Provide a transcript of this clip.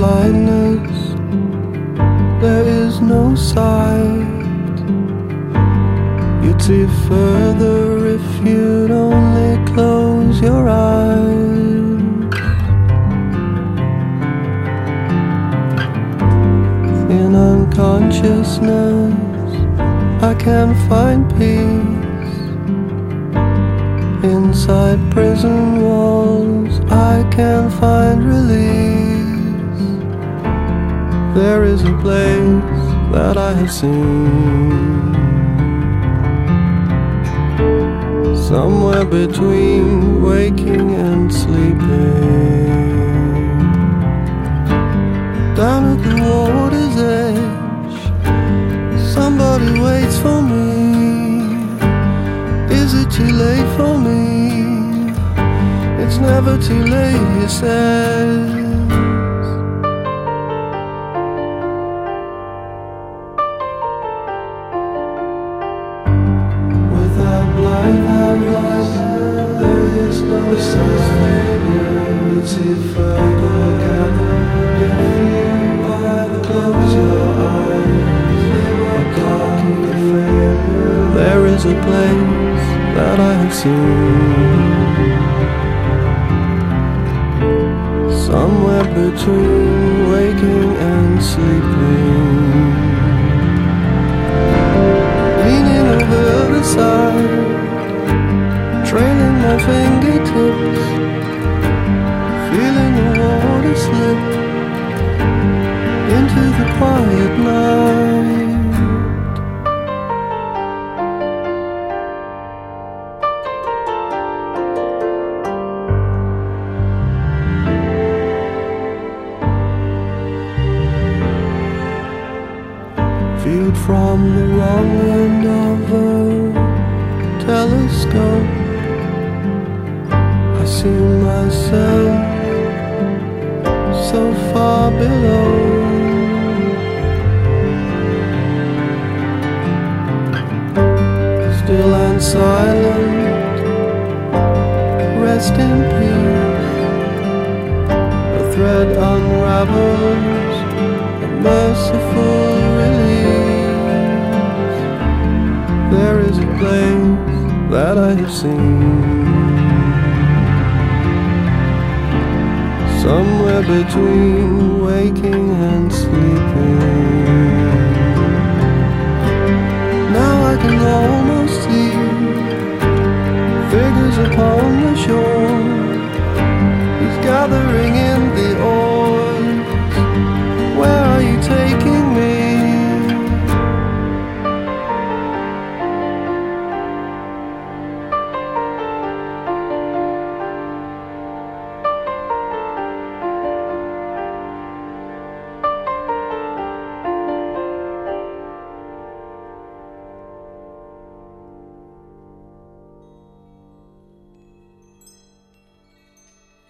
blindness, there is no sight. You'd see further if you'd only close your eyes. In unconsciousness, I can find peace. Inside prison walls, I can find release. There is a place that I have seen, somewhere between waking and sleeping. Down at the water's edge, somebody waits for me. Is it too late for me? It's never too late, he says. Without blindness, there is no sustainability further gathered. If you either close your eyes or can't keep the failure, there is a place that I have seen, somewhere between waking and sleeping. Leaning over the side, trailing my fingertips, feeling the water slip into the quiet night. Viewed from the wrong end of a telescope, I see myself so far below. Still and silent, rest in peace. The thread unravels, a merciful release. There is a place that I have seen, somewhere between waking and sleeping. Now I can go